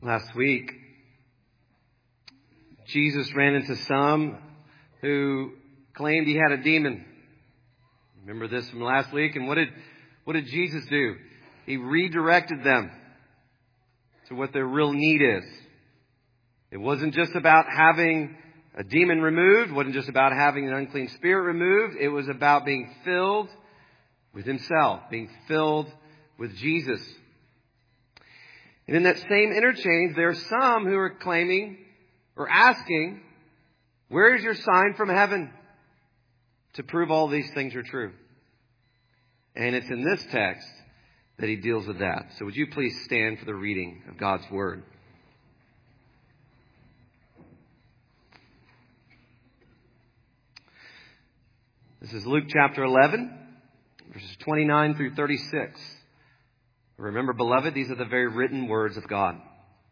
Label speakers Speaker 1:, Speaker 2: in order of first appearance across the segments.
Speaker 1: Last week, Jesus ran into some who claimed he had a demon. Remember this from last week? And what did Jesus do? He redirected them to what their real need is. It wasn't just about having a demon removed. It wasn't just about having an unclean spirit removed. It was about being filled with himself, being filled with Jesus. And in that same interchange, there are some who are claiming or asking, where is your sign from heaven to prove all these things are true? And it's in this text that he deals with that. So would you please stand for the reading of God's Word? This is Luke chapter 11, verses 29 through 36. Remember, beloved, these are the very written words of God.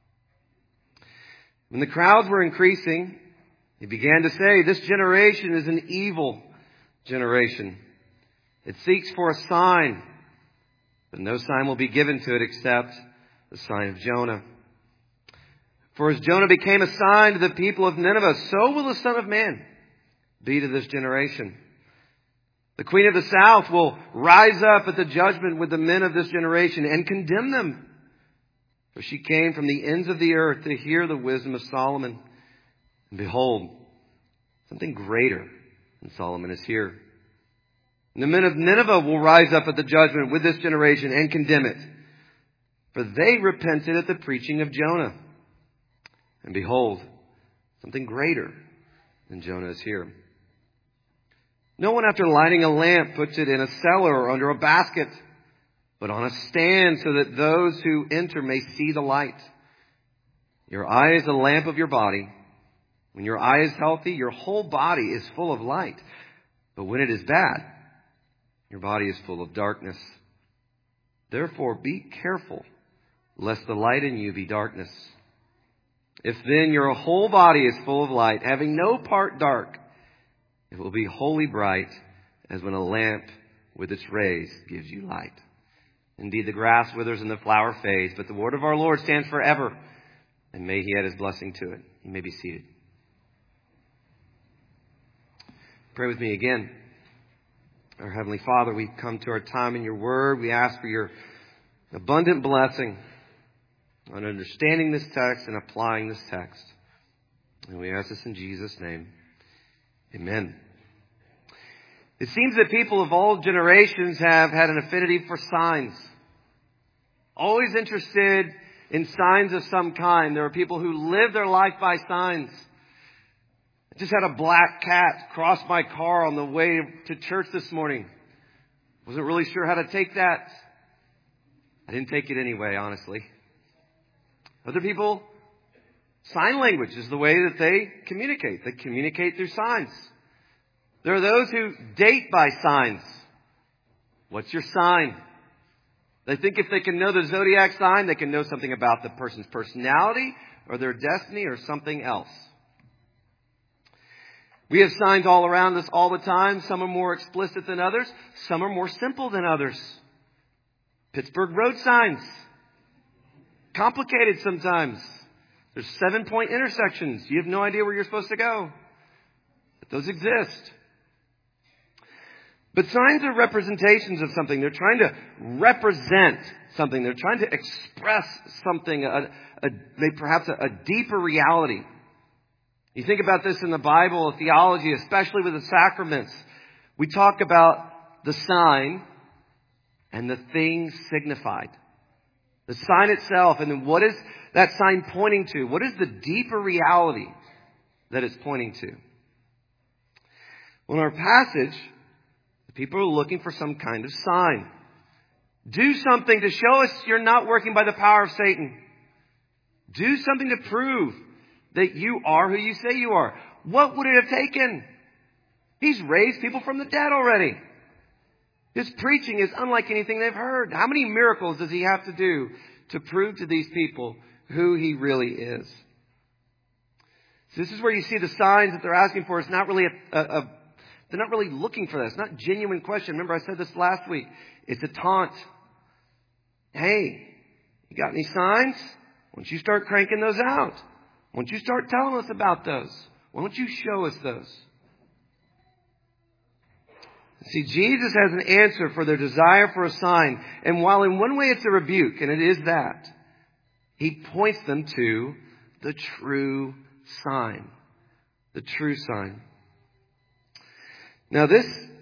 Speaker 1: When the crowds were increasing, he began to say, "This generation is an evil generation. It seeks for a sign, but no sign will be given to it except the sign of Jonah. For as Jonah became a sign to the people of Nineveh, so will the Son of Man be to this generation. The queen of the south will rise up at the judgment with the men of this generation and condemn them. For she came from the ends of the earth to hear the wisdom of Solomon. And behold, something greater than Solomon is here. And the men of Nineveh will rise up at the judgment with this generation and condemn it. For they repented at the preaching of Jonah. And behold, something greater than Jonah is here. No one, after lighting a lamp, puts it in a cellar or under a basket, but on a stand so that those who enter may see the light. Your eye is the lamp of your body. When your eye is healthy, your whole body is full of light. But when it is bad, your body is full of darkness. Therefore, be careful, lest the light in you be darkness. If then your whole body is full of light, having no part dark, it will be wholly bright, as when a lamp with its rays gives you light. Indeed, the grass withers and the flower fades, but the word of our Lord stands forever. And may he add his blessing to it. You may be seated. Pray with me again. Our Heavenly Father, we come to our time in your word. We ask for your abundant blessing on understanding this text and applying this text. And we ask this in Jesus' name. Amen. It seems that people of all generations have had an affinity for signs. Always interested in signs of some kind. There are people who live their life by signs. I just had a black cat cross my car on the way to church this morning. Wasn't really sure how to take that. I didn't take it anyway, honestly. Other people, sign language is the way that they communicate. They communicate through signs. There are those who date by signs. What's your sign? They think if they can know the zodiac sign, they can know something about the person's personality or their destiny or something else. We have signs all around us all the time. Some are more explicit than others. Some are more simple than others. Pittsburgh road signs. Complicated sometimes. There's 7-point intersections. You have no idea where you're supposed to go. But those exist. But signs are representations of something. They're trying to represent something. They're trying to express something, perhaps a deeper reality. You think about this in the Bible, theology, especially with the sacraments. We talk about the sign and the thing signified. The sign itself, and then what is that sign pointing to? What is the deeper reality that it's pointing to? Well, in our passage, the people are looking for some kind of sign. Do something to show us you're not working by the power of Satan. Do something to prove that you are who you say you are. What would it have taken? He's raised people from the dead already. His preaching is unlike anything they've heard. How many miracles does he have to do to prove to these people who he really is? So this is where you see the signs that they're asking for. It's not really they're not really looking for that. It's not a genuine question. Remember, I said this last week. It's a taunt. Hey, you got any signs? don't you start cranking those out? Why don't you start telling us about those? Why don't you show us those? See, Jesus has an answer for their desire for a sign. And while in one way it's a rebuke, and it is that, he points them to the true sign. The true sign. Now this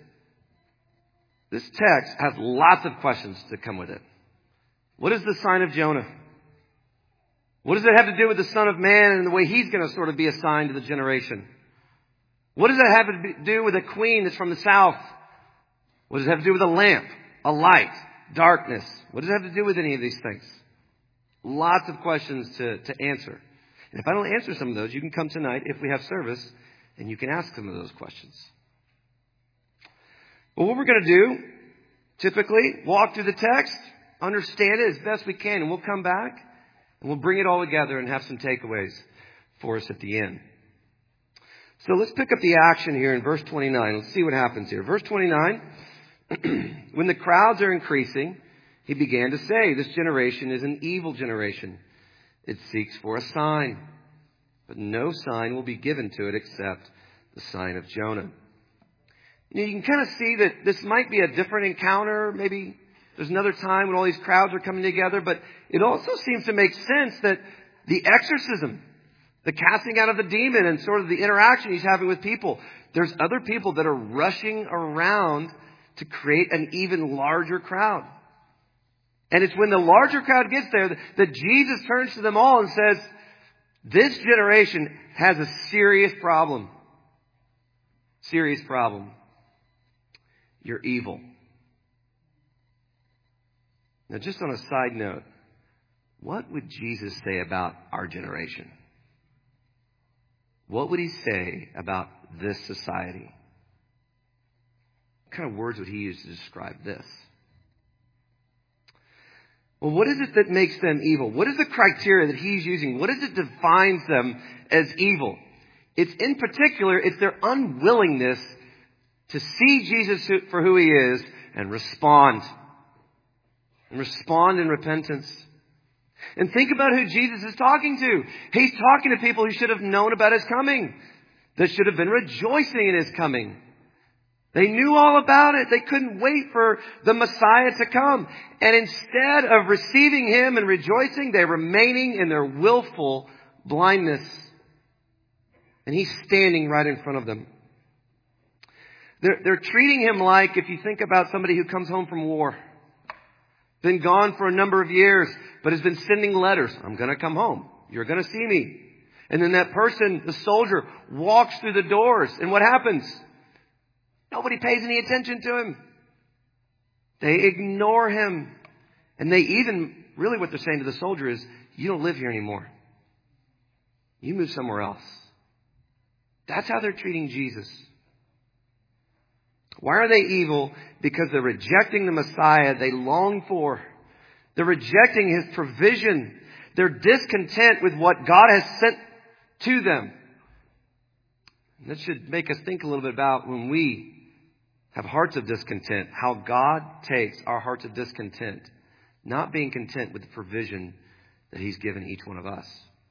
Speaker 1: text has lots of questions that come with it. What is the sign of Jonah? What does it have to do with the Son of Man and the way he's going to sort of be a sign to the generation? What does that have to do with a queen that's from the south? What does it have to do with a lamp, a light, darkness? What does it have to do with any of these things? Lots of questions to answer. And if I don't answer some of those, you can come tonight if we have service and you can ask some of those questions. Well, what we're going to do, typically, walk through the text, understand it as best we can, and we'll come back and we'll bring it all together and have some takeaways for us at the end. So let's pick up the action here in verse 29. Let's see what happens here. Verse 29, when the crowds are increasing, he began to say, this generation is an evil generation. It seeks for a sign, but no sign will be given to it except the sign of Jonah. You can kind of see that this might be a different encounter. Maybe there's another time when all these crowds are coming together, but it also seems to make sense that the exorcism, the casting out of the demon and sort of the interaction he's having with people, there's other people that are rushing around to create an even larger crowd. And it's when the larger crowd gets there that Jesus turns to them all and says, this generation has a serious problem. Serious problem. You're evil. Now, just on a side note, what would Jesus say about our generation? What would he say about this society? What kind of words would he use to describe this? Well, what is it that makes them evil? What is the criteria that he's using? What is it that defines them as evil? It's in particular, it's their unwillingness to see Jesus for who he is and respond. And respond in repentance. And think about who Jesus is talking to. He's talking to people who should have known about his coming. That should have been rejoicing in his coming. They knew all about it. They couldn't wait for the Messiah to come. And instead of receiving him and rejoicing, they're remaining in their willful blindness. And he's standing right in front of them. They're treating him like, if you think about somebody who comes home from war, been gone for a number of years, but has been sending letters. I'm going to come home. You're going to see me. And then that person, the soldier, walks through the doors. And what happens? Nobody pays any attention to him. They ignore him. And they even, really what they're saying to the soldier is, you don't live here anymore. You move somewhere else. That's how they're treating Jesus. Why are they evil? Because they're rejecting the Messiah they long for. They're rejecting his provision. They're discontent with what God has sent to them. And that should make us think a little bit about when we have hearts of discontent, how God takes our hearts of discontent, not being content with the provision that he's given each one of us.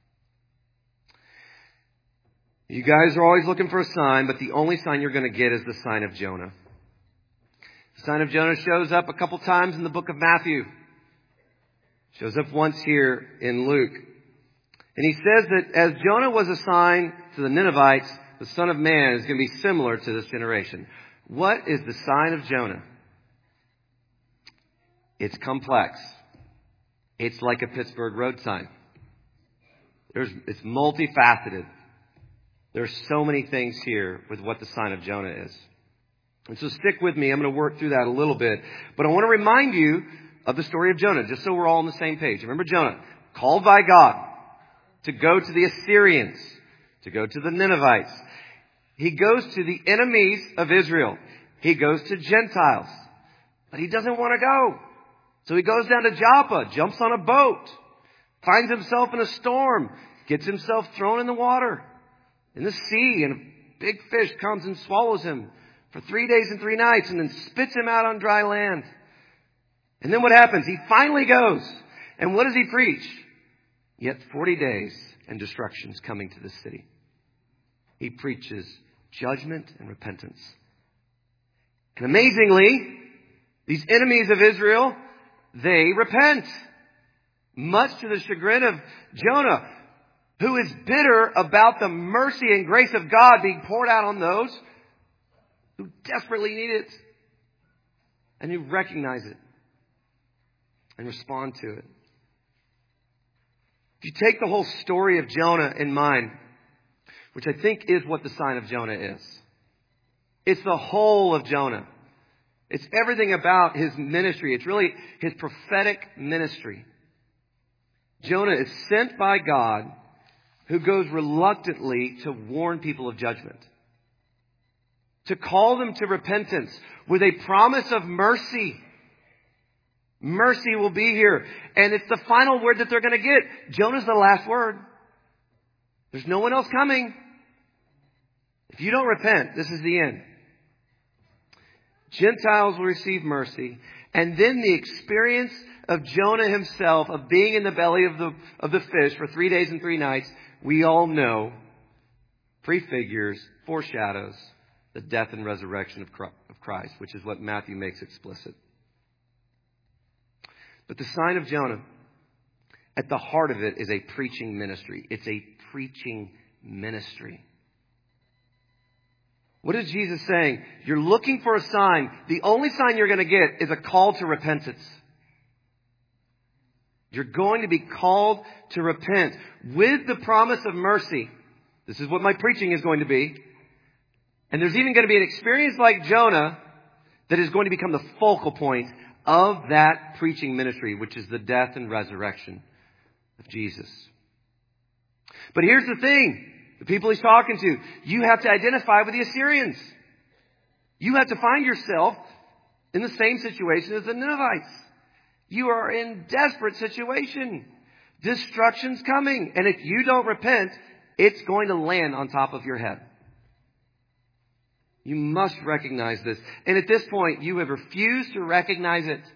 Speaker 1: You guys are always looking for a sign, but the only sign you're going to get is the sign of Jonah. The sign of Jonah shows up a couple times in the book of Matthew. Shows up once here in Luke. And he says that as Jonah was a sign to the Ninevites, the Son of Man is going to be similar to this generation. What is the sign of Jonah? It's complex. It's like a Pittsburgh road sign. It's multifaceted. There's so many things here with what the sign of Jonah is. And so stick with me. I'm going to work through that a little bit. But I want to remind you of the story of Jonah, just so we're all on the same page. Remember Jonah, called by God to go to the Assyrians, to go to the Ninevites. He goes to the enemies of Israel. He goes to Gentiles. But he doesn't want to go. So he goes down to Joppa, jumps on a boat, finds himself in a storm, gets himself thrown in the water, in the sea, and a big fish comes and swallows him for 3 days and 3 nights and then spits him out on dry land. And then what happens? He finally goes. And what does he preach? Yet 40 days and destruction's coming to this city. He preaches judgment and repentance. And amazingly, these enemies of Israel, they repent. Much to the chagrin of Jonah, who is bitter about the mercy and grace of God being poured out on those who desperately need it and who recognize it and respond to it. If you take the whole story of Jonah in mind, which I think is what the sign of Jonah is, it's the whole of Jonah. It's everything about his ministry. It's really his prophetic ministry. Jonah is sent by God, who goes reluctantly to warn people of judgment, to call them to repentance with a promise of mercy. Mercy will be here. And it's the final word that they're going to get. Jonah's the last word. There's no one else coming. If you don't repent, this is the end. Gentiles will receive mercy. And then the experience of Jonah himself, of being in the belly of the fish for 3 days and 3 nights, we all know, prefigures, foreshadows the death and resurrection of Christ, which is what Matthew makes explicit. But the sign of Jonah, at the heart of it, is a preaching ministry. It's a preaching ministry. What is Jesus saying? You're looking for a sign. The only sign you're going to get is a call to repentance. You're going to be called to repent with the promise of mercy. This is what my preaching is going to be. And there's even going to be an experience like Jonah that is going to become the focal point of that preaching ministry, which is the death and resurrection of Jesus. But here's the thing. The people he's talking to, you have to identify with the Assyrians. You have to find yourself in the same situation as the Ninevites. You are in desperate situation. Destruction's coming. And if you don't repent, it's going to land on top of your head. You must recognize this. And at this point, you have refused to recognize it.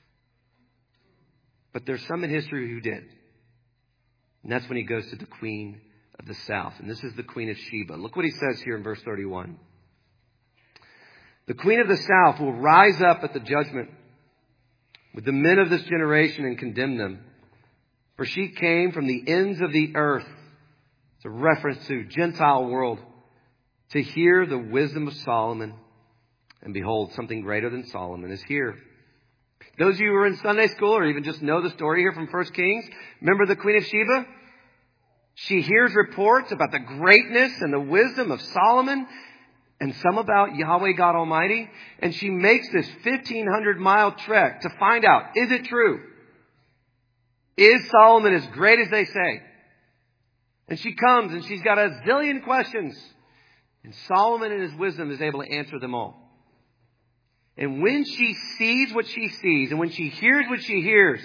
Speaker 1: But there's some in history who did. And that's when he goes to the Queen of the South. And this is the Queen of Sheba. Look what he says here in verse 31. The Queen of the South will rise up at the judgment with the men of this generation and condemn them. For she came from the ends of the earth. It's a reference to Gentile world. To hear the wisdom of Solomon. And behold, something greater than Solomon is here. Those of you who are in Sunday school or even just know the story here from 1 Kings, remember the Queen of Sheba? She hears reports about the greatness and the wisdom of Solomon and some about Yahweh God Almighty. And she makes this 1,500-mile trek to find out, is it true? Is Solomon as great as they say? And she comes and she's got a zillion questions. And Solomon in his wisdom is able to answer them all. And when she sees what she sees and when she hears what she hears,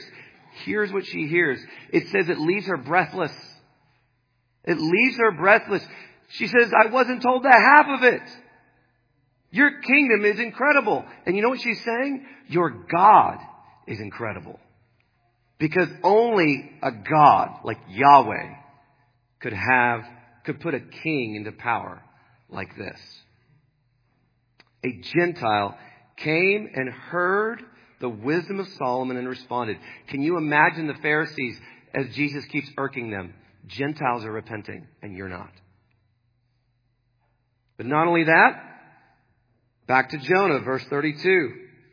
Speaker 1: it says it leaves her breathless. It leaves her breathless. She says, I wasn't told the half of it. Your kingdom is incredible. And you know what she's saying? Your God is incredible. Because only a God like Yahweh could put a king into power like this. A Gentile came and heard the wisdom of Solomon and responded. Can you imagine the Pharisees as Jesus keeps irking them? Gentiles are repenting and you're not. But not only that, back to Jonah, verse 32.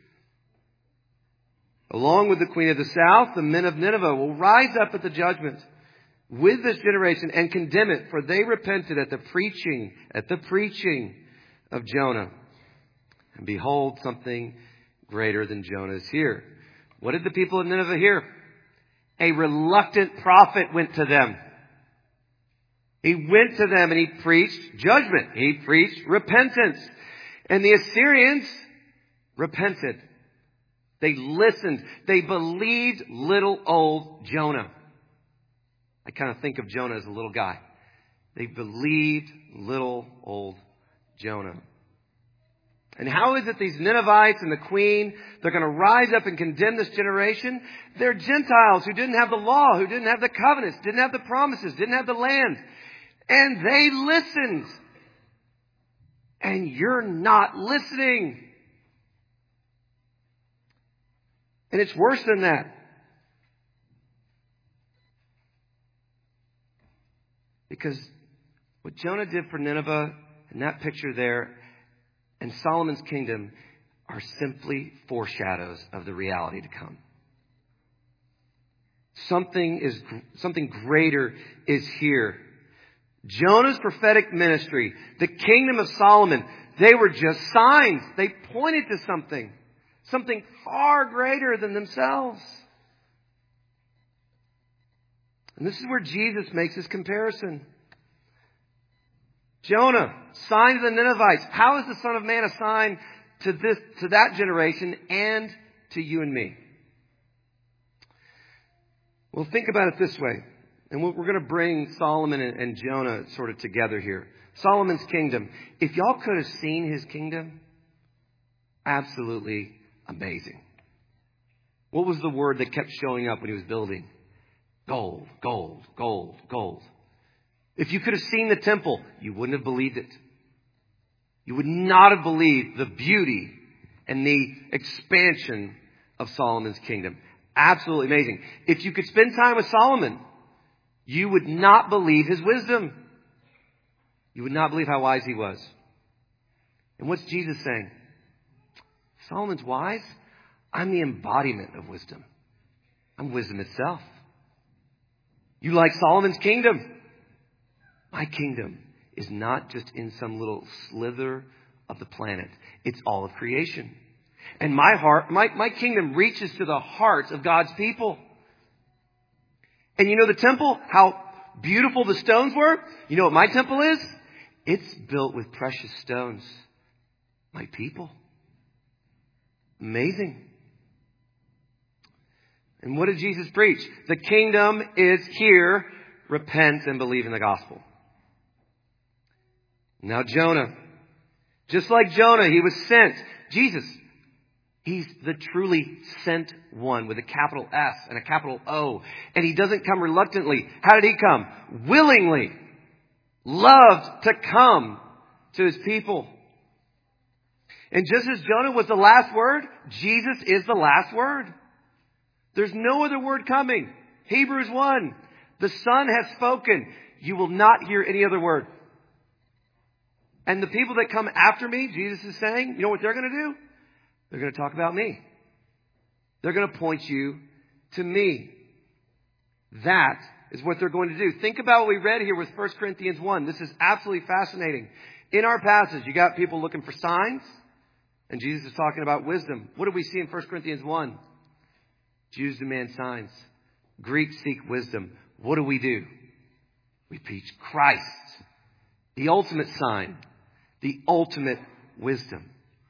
Speaker 1: Along with the Queen of the South, the men of Nineveh will rise up at the judgment with this generation and condemn it, for they repented at the preaching of Jonah. And behold, something greater than Jonah is here. What did the people of Nineveh hear? A reluctant prophet went to them. He went to them and he preached judgment. He preached repentance. And the Assyrians repented. They listened. They believed little old Jonah. I kind of think of Jonah as a little guy. They believed little old Jonah. And how is it these Ninevites and the queen, they're going to rise up and condemn this generation? They're Gentiles who didn't have the law, who didn't have the covenants, didn't have the promises, didn't have the land. And they listened. And you're not listening. And it's worse than that. Because what Jonah did for Nineveh and that picture there and Solomon's kingdom are simply foreshadows of the reality to come. Something greater is here. Jonah's prophetic ministry, the kingdom of Solomon, they were just signs. They pointed to something far greater than themselves. And this is where Jesus makes his comparison. Jonah, sign to the Ninevites. How is the Son of Man a sign to that generation and to you and me? Well, think about it this way. And we're going to bring Solomon and Jonah sort of together here. Solomon's kingdom. If y'all could have seen his kingdom, absolutely amazing. What was the word that kept showing up when he was building? Gold, gold, gold, gold. If you could have seen the temple, you wouldn't have believed it. You would not have believed the beauty and the expansion of Solomon's kingdom. Absolutely amazing. If you could spend time with Solomon, you would not believe his wisdom. You would not believe how wise he was. And what's Jesus saying? Solomon's wise? I'm the embodiment of wisdom. I'm wisdom itself. You like Solomon's kingdom? My kingdom is not just in some little slither of the planet. It's all of creation. And my kingdom reaches to the hearts of God's people. And you know the temple, how beautiful the stones were? You know what my temple is? It's built with precious stones. My people. Amazing. And what did Jesus preach? The kingdom is here. Repent and believe in the gospel. Now Jonah. Just like Jonah, he was sent. Jesus, he's the truly sent one with a capital S and a capital O. And he doesn't come reluctantly. How did he come? Willingly. Loved to come to his people. And just as Jonah was the last word, Jesus is the last word. There's no other word coming. Hebrews 1. The Son has spoken. You will not hear any other word. And the people that come after me, Jesus is saying, you know what they're going to do? They're going to talk about me. They're going to point you to me. That is what they're going to do. Think about what we read here with 1 Corinthians 1. This is absolutely fascinating. In our passage, you got people looking for signs. And Jesus is talking about wisdom. What do we see in 1 Corinthians 1? Jews demand signs. Greeks seek wisdom. What do? We preach Christ. The ultimate sign. The ultimate wisdom.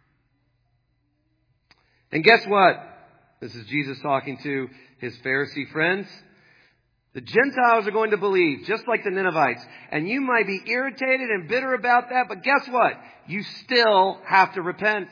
Speaker 1: And guess what? This is Jesus talking to his Pharisee friends. The Gentiles are going to believe, just like the Ninevites. And you might be irritated and bitter about that, but guess what? You still have to repent.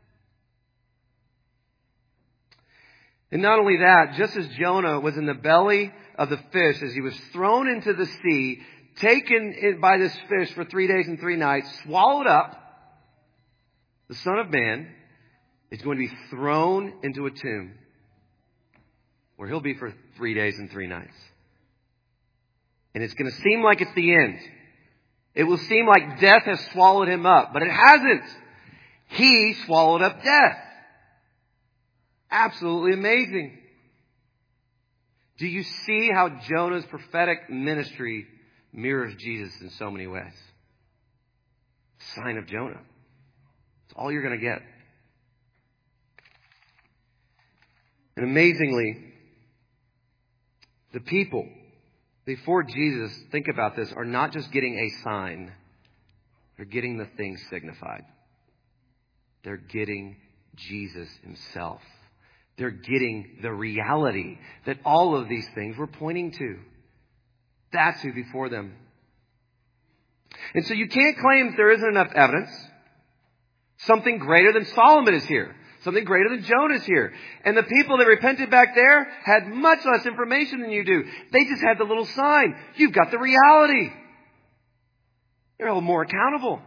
Speaker 1: And not only that, just as Jonah was in the belly of the fish, as he was thrown into the sea, taken by this fish for 3 days and 3 nights, swallowed up, the Son of Man is going to be thrown into a tomb where he'll be for 3 days and 3 nights. And it's going to seem like it's the end. It will seem like death has swallowed him up, but it hasn't. He swallowed up death. Absolutely amazing. Do you see how Jonah's prophetic ministry mirrors Jesus in so many ways? Sign of Jonah. It's all you're going to get. And amazingly, the people before Jesus, think about this, are not just getting a sign. They're getting the thing signified. They're getting Jesus himself. They're getting the reality that all of these things were pointing to. That's who before them. And so you can't claim that there isn't enough evidence. Something greater than Solomon is here. Something greater than Jonah is here. And the people that repented back there had much less information than you do. They just had the little sign. You've got the reality. You're a little more accountable.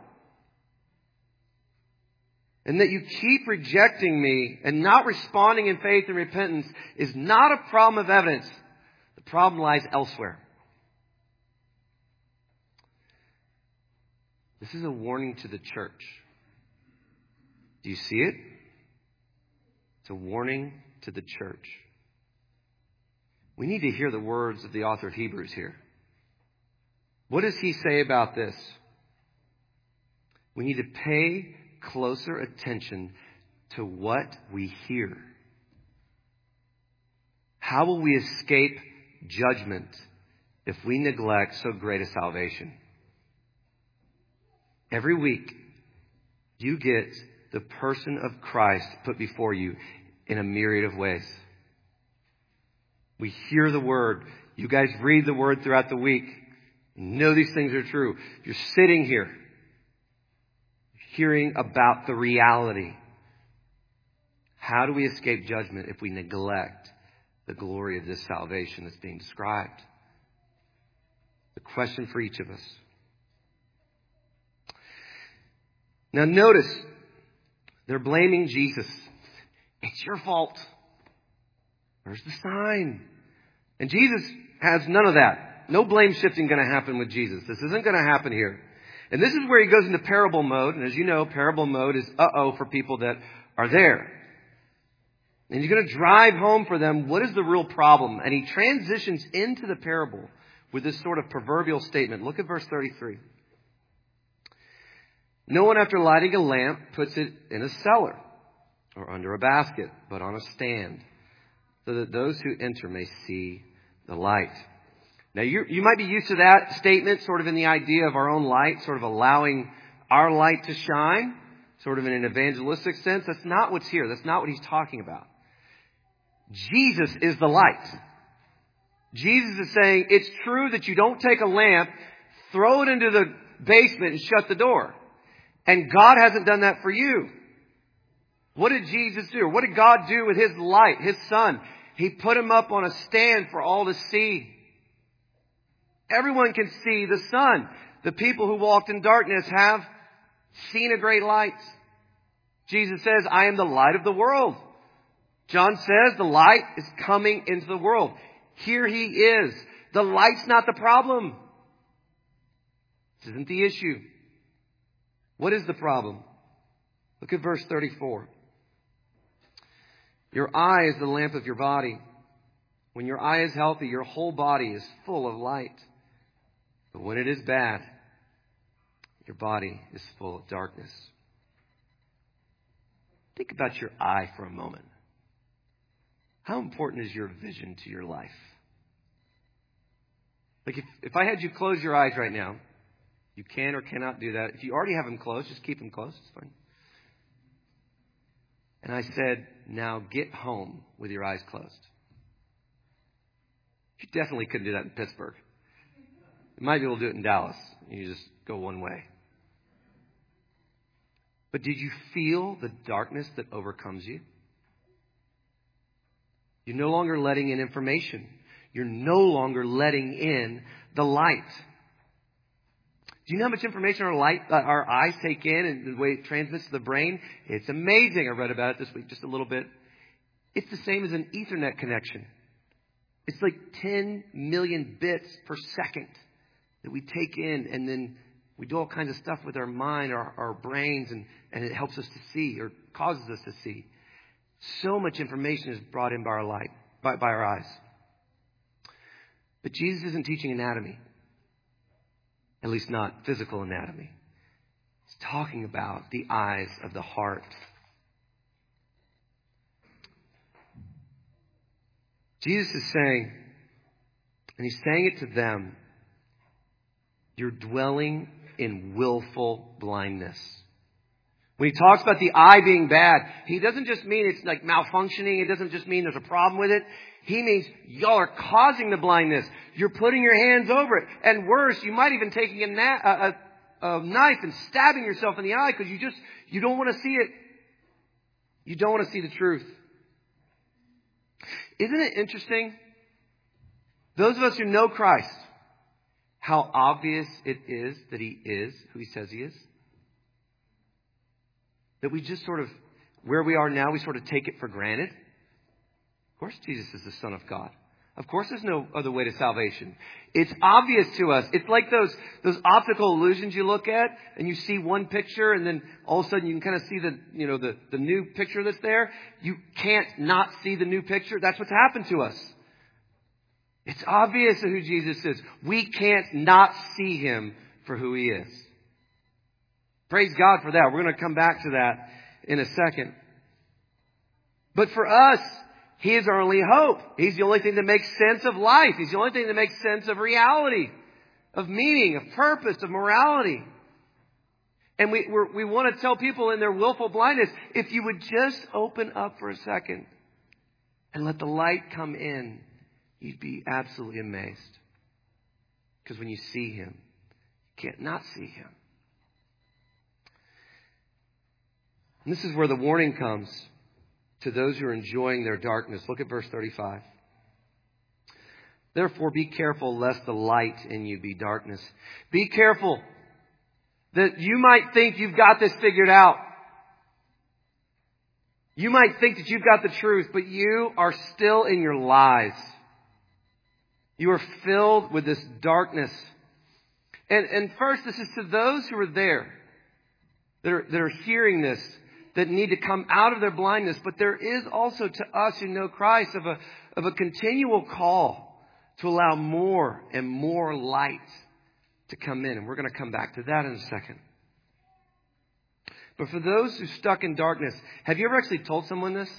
Speaker 1: And that you keep rejecting me and not responding in faith and repentance is not a problem of evidence. The problem lies elsewhere. This is a warning to the church. Do you see it? It's a warning to the church. We need to hear the words of the author of Hebrews here. What does he say about this? We need to pay closer attention to what we hear. How will we escape judgment if we neglect so great a salvation? Every week, you get the person of Christ put before you in a myriad of ways. We hear the Word. You guys read the Word throughout the week. You know these things are true. You're sitting here hearing about the reality. How do we escape judgment if we neglect the glory of this salvation that's being described? The question for each of us. Now notice, they're blaming Jesus. It's your fault. Where's the sign? And Jesus has none of that. No blame shifting going to happen with Jesus. This isn't going to happen here. And this is where he goes into parable mode. And as you know, parable mode is uh-oh for people that are there. And he's going to drive home for them what is the real problem. And he transitions into the parable with this sort of proverbial statement. Look at verse 33. No one, after lighting a lamp, puts it in a cellar or under a basket, but on a stand, so that those who enter may see the light. Now, you might be used to that statement sort of in the idea of our own light, sort of allowing our light to shine, sort of in an evangelistic sense. That's not what's here. That's not what he's talking about. Jesus is the light. Jesus is saying, it's true that you don't take a lamp, throw it into the basement and shut the door. And God hasn't done that for you. What did Jesus do? What did God do with His light, His Son? He put Him up on a stand for all to see. Everyone can see the sun. The people who walked in darkness have seen a great light. Jesus says, I am the light of the world. John says the light is coming into the world. Here He is. The light's not the problem. This isn't the issue. What is the problem? Look at verse 34. Your eye is the lamp of your body. When your eye is healthy, your whole body is full of light. But when it is bad, your body is full of darkness. Think about your eye for a moment. How important is your vision to your life? Like if I had you close your eyes right now, you can or cannot do that. If you already have them closed, just keep them closed. It's fine. And I said, now get home with your eyes closed. You definitely couldn't do that in Pittsburgh. You might be able to do it in Dallas. You just go one way. But did you feel the darkness that overcomes you? You're no longer letting in information. You're no longer letting in the light. Do you know how much information our eyes take in and the way it transmits to the brain? It's amazing. I read about it this week just a little bit. It's the same as an Ethernet connection. It's like 10 million bits per second that we take in, and then we do all kinds of stuff with our mind, our brains, and it helps us to see or causes us to see. So much information is brought in by our light, by our eyes. But Jesus isn't teaching anatomy. At least not physical anatomy. He's talking about the eyes of the heart. Jesus is saying, and He's saying it to them, you're dwelling in willful blindness. When He talks about the eye being bad, He doesn't just mean it's like malfunctioning. It doesn't just mean there's a problem with it. He means y'all are causing the blindness. You're putting your hands over it. And worse, you might even taking a a knife and stabbing yourself in the eye because you don't want to see it. You don't want to see the truth. Isn't it interesting? Those of us who know Christ, how obvious it is that He is who He says He is. That we just sort of, where we are now, we sort of take it for granted. Of course Jesus is the Son of God. Of course there's no other way to salvation. It's obvious to us. It's like those optical illusions you look at and you see one picture and then all of a sudden you can kind of see the new picture that's there. You can't not see the new picture. That's what's happened to us. It's obvious who Jesus is. We can't not see Him for who He is. Praise God for that. We're going to come back to that in a second. But for us, He is our only hope. He's the only thing that makes sense of life. He's the only thing that makes sense of reality, of meaning, of purpose, of morality. And we want to tell people in their willful blindness, if you would just open up for a second and let the light come in, you'd be absolutely amazed. Because when you see Him, you can't not see Him. And this is where the warning comes to those who are enjoying their darkness. Look at verse 35. Therefore, be careful lest the light in you be darkness. Be careful that you might think you've got this figured out. You might think that you've got the truth, but you are still in your lies. You are filled with this darkness. And first, this is to those who are there, that are hearing this, that need to come out of their blindness. But there is also to us who know Christ of a continual call to allow more and more light to come in. And we're going to come back to that in a second. But for those who are stuck in darkness, have you ever actually told someone this?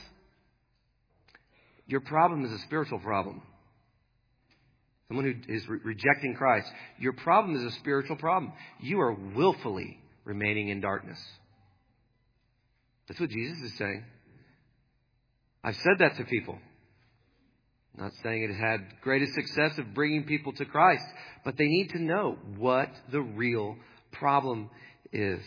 Speaker 1: Your problem is a spiritual problem. Someone who is rejecting Christ. Your problem is a spiritual problem. You are willfully remaining in darkness. That's what Jesus is saying. I've said that to people. I'm not saying it had greatest success of bringing people to Christ, but they need to know what the real problem is.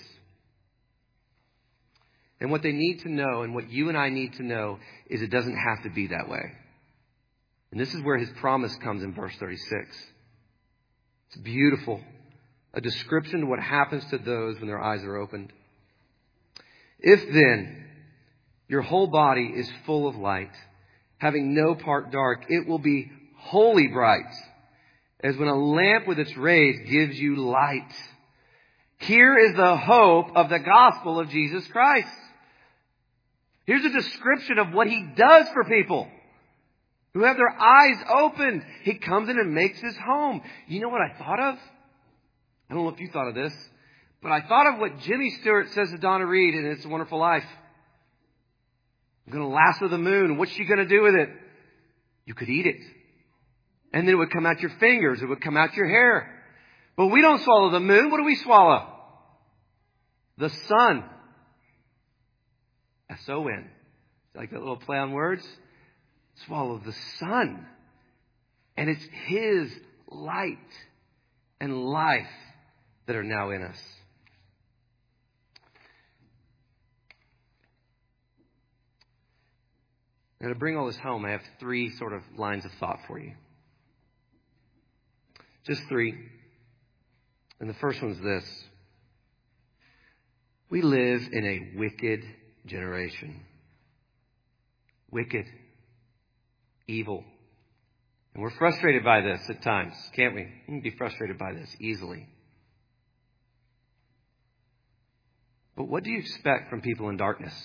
Speaker 1: And what they need to know, and what you and I need to know, is it doesn't have to be that way. And this is where His promise comes in verse 36. It's beautiful. A description of what happens to those when their eyes are opened. If then your whole body is full of light, having no part dark, it will be wholly bright, as when a lamp with its rays gives you light. Here is the hope of the gospel of Jesus Christ. Here's a description of what He does for people who have their eyes opened. He comes in and makes His home. You know what I thought of? I don't know if you thought of this, but I thought of what Jimmy Stewart says to Donna Reed in It's a Wonderful Life. I'm going to lasso the moon. What's she going to do with it? You could eat it. And then it would come out your fingers. It would come out your hair. But we don't swallow the moon. What do we swallow? The sun. S-O-N. Like that little play on words? Swallow the sun. And it's His light and life that are now in us. Now, to bring all this home, I have 3 sort of lines of thought for you. Just 3. And the first one's this. We live in a wicked generation. Wicked. Evil. And we're frustrated by this at times, can't we? We can be frustrated by this easily. But what do you expect from people in darkness?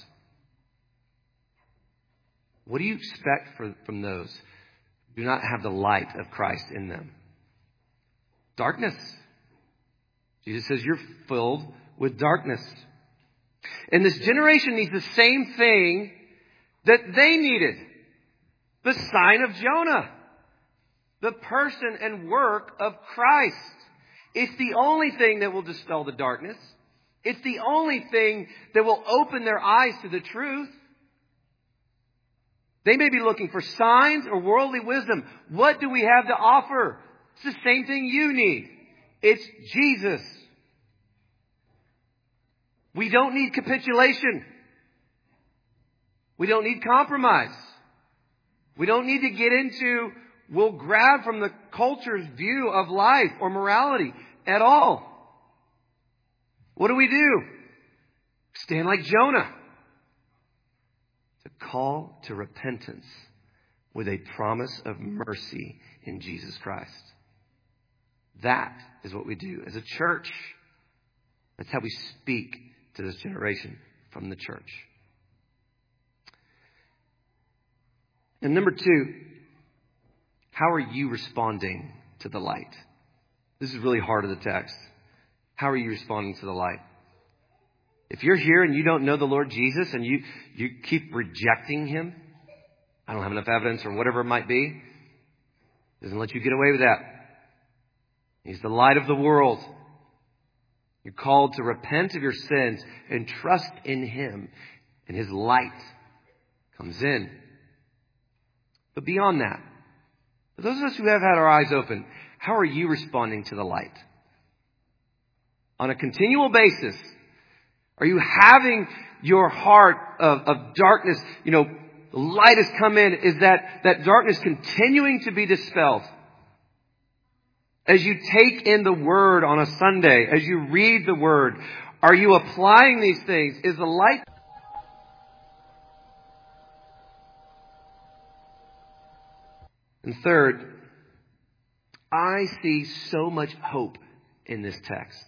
Speaker 1: What do you expect from those who do not have the light of Christ in them? Darkness. Jesus says you're filled with darkness. And this generation needs the same thing that they needed. The sign of Jonah. The person and work of Christ. It's the only thing that will dispel the darkness. It's the only thing that will open their eyes to the truth. They may be looking for signs or worldly wisdom. What do we have to offer? It's the same thing you need. It's Jesus. We don't need capitulation. We don't need compromise. We don't need to get into, we'll grab from the culture's view of life or morality at all. What do? Stand like Jonah. To call to repentance with a promise of mercy in Jesus Christ. That is what we do as a church. That's how we speak to this generation from the church. And number 2, how are you responding to the light? This is really hard of the text. How are you responding to the light? If you're here and you don't know the Lord Jesus and you keep rejecting Him, I don't have enough evidence or whatever it might be, doesn't let you get away with that. He's the light of the world. You're called to repent of your sins and trust in Him, and His light comes in. But beyond that, for those of us who have had our eyes open, how are you responding to the light? On a continual basis, are you having your heart of darkness, the light has come in, is that darkness continuing to be dispelled? As you take in the Word on a Sunday, as you read the Word, are you applying these things? Is the light... And third, I see so much hope in this text.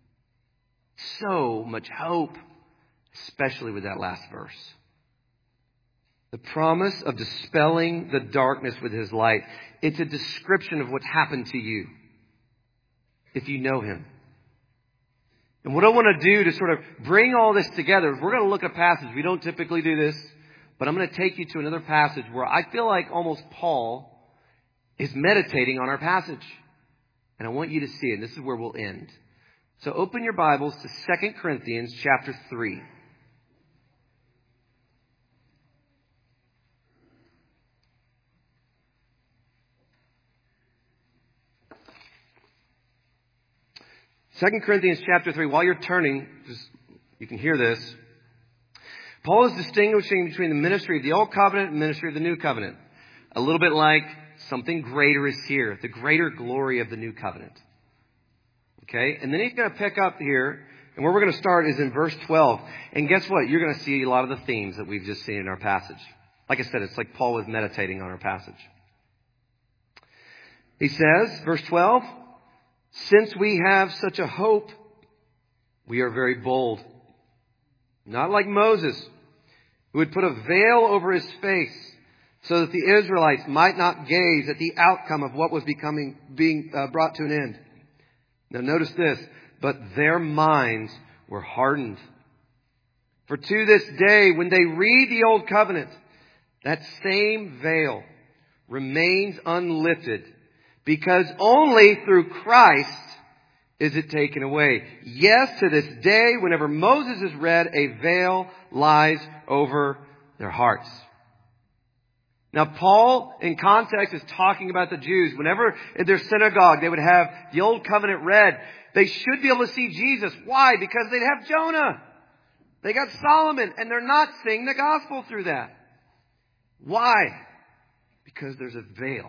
Speaker 1: So much hope, especially with that last verse. The promise of dispelling the darkness with His light. It's a description of what's happened to you if you know Him. And what I want to do to sort of bring all this together is we're going to look at a passage. We don't typically do this, but I'm going to take you to another passage where I feel like almost Paul is meditating on our passage. And I want you to see it. And this is where we'll end. So open your Bibles to 2 Corinthians chapter 3. Second Corinthians chapter 3. While you're turning, you can hear this. Paul is distinguishing between the ministry of the Old Covenant and the ministry of the New Covenant. A little bit like something greater is here. The greater glory of the New Covenant. Okay? And then he's going to pick up here. And where we're going to start is in verse 12. And guess what? You're going to see a lot of the themes that we've just seen in our passage. Like I said, it's like Paul was meditating on our passage. He says, verse 12, since we have such a hope, we are very bold. Not like Moses, who had put a veil over his face so that the Israelites might not gaze at the outcome of what was being brought to an end. Now notice this, but their minds were hardened. For to this day, when they read the Old Covenant, that same veil remains unlifted, because only through Christ is it taken away. Yes, to this day, whenever Moses is read, a veil lies over their hearts. Now, Paul, in context, is talking about the Jews. Whenever in their synagogue they would have the Old Covenant read, they should be able to see Jesus. Why? Because they'd have Jonah. They got Solomon, and they're not seeing the gospel through that. Why? Because there's a veil.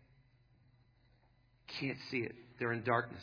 Speaker 1: Can't see it. They're in darkness.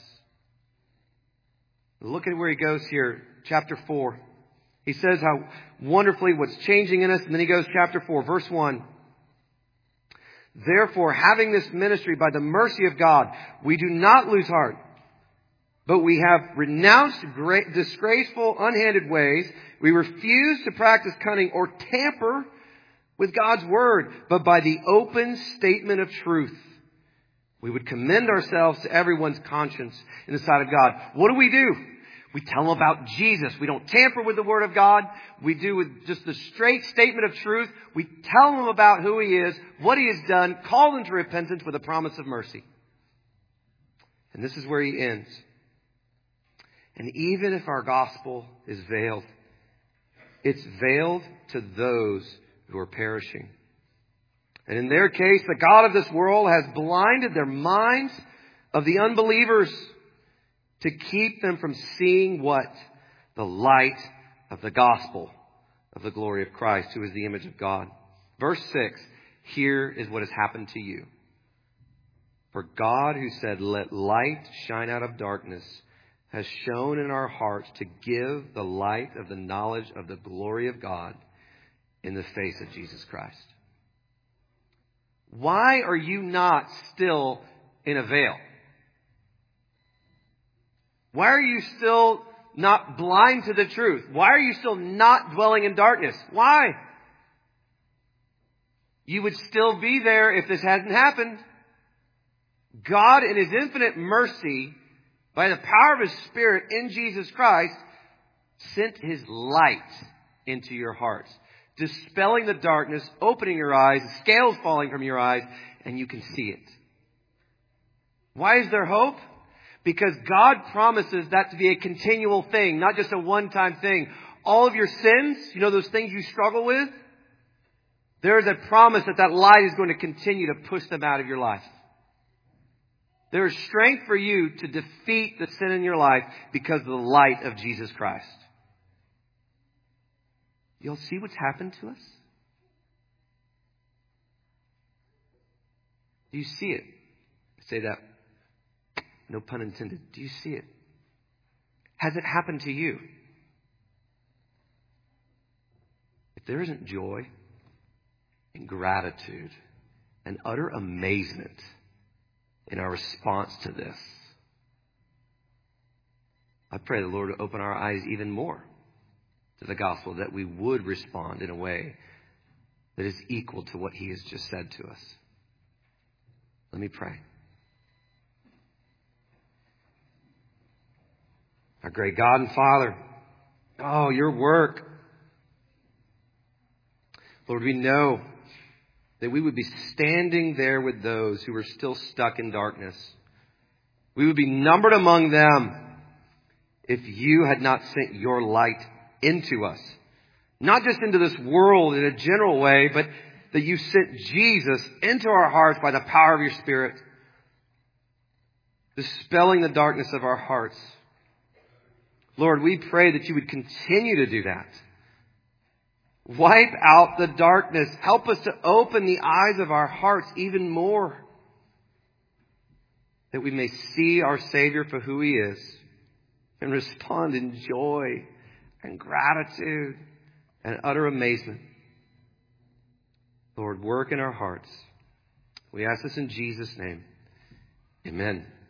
Speaker 1: Look at where he goes here, chapter 4. He says how wonderfully what's changing in us, and then he goes chapter 4, verse 1. Therefore, having this ministry by the mercy of God, we do not lose heart, but we have renounced disgraceful, unhanded ways. We refuse to practice cunning or tamper with God's word, but by the open statement of truth, we would commend ourselves to everyone's conscience in the sight of God. What do? We tell them about Jesus. We don't tamper with the Word of God. We do with just the straight statement of truth. We tell them about who He is, what He has done, call them to repentance with a promise of mercy. And this is where he ends. And even if our gospel is veiled, it's veiled to those who are perishing. And in their case, the God of this world has blinded their minds of the unbelievers to keep them from seeing what? The light of the gospel of the glory of Christ, who is the image of God. Verse 6, here is what has happened to you. For God, who said, let light shine out of darkness, has shone in our hearts to give the light of the knowledge of the glory of God in the face of Jesus Christ. Why are you not still in a veil? Why are you still not blind to the truth? Why are you still not dwelling in darkness? Why? You would still be there if this hadn't happened. God, in His infinite mercy, by the power of His Spirit in Jesus Christ, sent His light into your hearts, dispelling the darkness, opening your eyes, scales falling from your eyes, and you can see it. Why is there hope? Because God promises that to be a continual thing, not just a one-time thing. All of your sins, those things you struggle with, there is a promise that light is going to continue to push them out of your life. There is strength for you to defeat the sin in your life because of the light of Jesus Christ. You'll see what's happened to us? Do you see it? I say that, no pun intended. Do you see it? Has it happened to you? If there isn't joy and gratitude and utter amazement in our response to this, I pray the Lord will open our eyes even more to the gospel, that we would respond in a way that is equal to what He has just said to us. Let me pray. Our great God and Father, your work. Lord, we know that we would be standing there with those who are still stuck in darkness. We would be numbered among them if You had not sent Your light into us. Not just into this world in a general way, but that You sent Jesus into our hearts by the power of Your Spirit, dispelling the darkness of our hearts. Lord, we pray that You would continue to do that. Wipe out the darkness. Help us to open the eyes of our hearts even more, that we may see our Savior for who He is and respond in joy and gratitude and utter amazement. Lord, work in our hearts. We ask this in Jesus' name. Amen.